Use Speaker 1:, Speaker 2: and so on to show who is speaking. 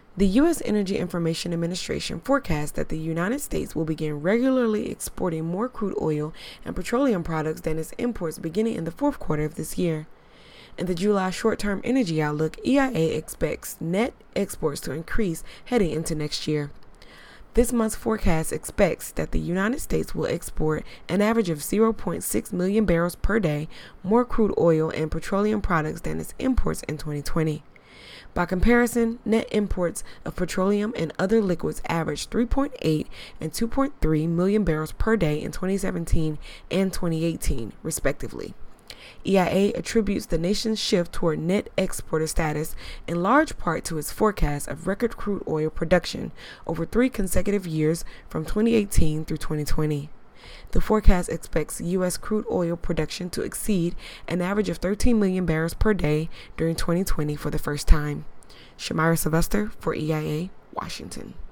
Speaker 1: The U.S. Energy Information Administration forecasts that the United States will begin regularly exporting more crude oil and petroleum products than its imports beginning in the fourth quarter of this year. In the July short-term energy outlook, EIA expects net exports to increase heading into next year. This month's forecast expects that the United States will export an average of 0.6 million barrels per day more crude oil and petroleum products than its imports in 2020. By comparison, net imports of petroleum and other liquids averaged 3.8 and 2.3 million barrels per day in 2017 and 2018, respectively. EIA attributes the nation's shift toward net exporter status in large part to its forecast of record crude oil production over 3 consecutive years from 2018 through 2020. The forecast expects U.S. crude oil production to exceed an average of 13 million barrels per day during 2020 for the first time. Shamira Sylvester for EIA, Washington.